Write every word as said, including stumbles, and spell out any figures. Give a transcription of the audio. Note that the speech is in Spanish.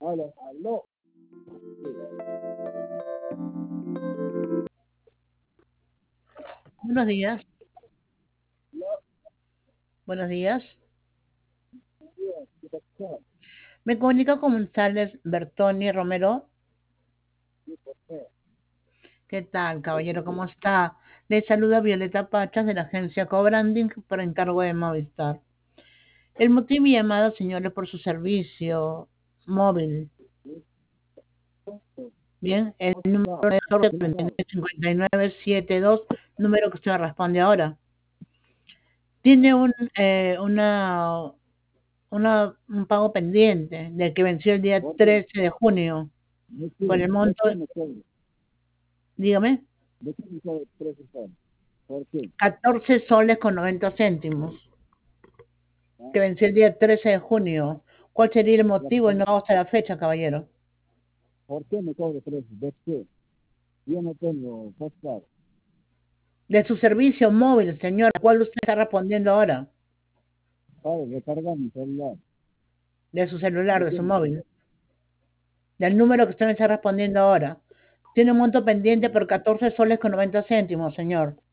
Aló, aló. Buenos días, buenos días. ¿Qué pasó? Me comunica con González Bertoni Romero. ¿Qué pasó? ¿Qué tal, caballero? ¿Cómo está? Le saluda Violeta Pachas de la agencia Cobranding por encargo de Movistar. El motivo de mi llamada, señores, por su servicio móvil. Bien, el número de Jorge cincuenta y nueve setenta y dos, número que usted me responde ahora. Tiene un, eh, una, una, un pago pendiente del que venció el día ¿Por qué? trece de junio ¿De por qué? el ¿De monto, qué me cobra? dígame, ¿De qué me cobra tres soles? ¿Por qué? catorce soles con noventa céntimos, ¿Ah? que venció el día trece de junio. ¿Cuál sería el Ya, motivo? Y ¿Por, no hasta la fecha, caballero. por qué me cobra tres? ¿De qué? Yo no tengo pasar. De su servicio móvil, señor, ¿cuál usted está respondiendo ahora? Para recargar mi celular. De su celular, ¿De de qué su me cobra? móvil, del número que usted me está respondiendo ahora. Tiene un monto pendiente por catorce soles con noventa céntimos, señor.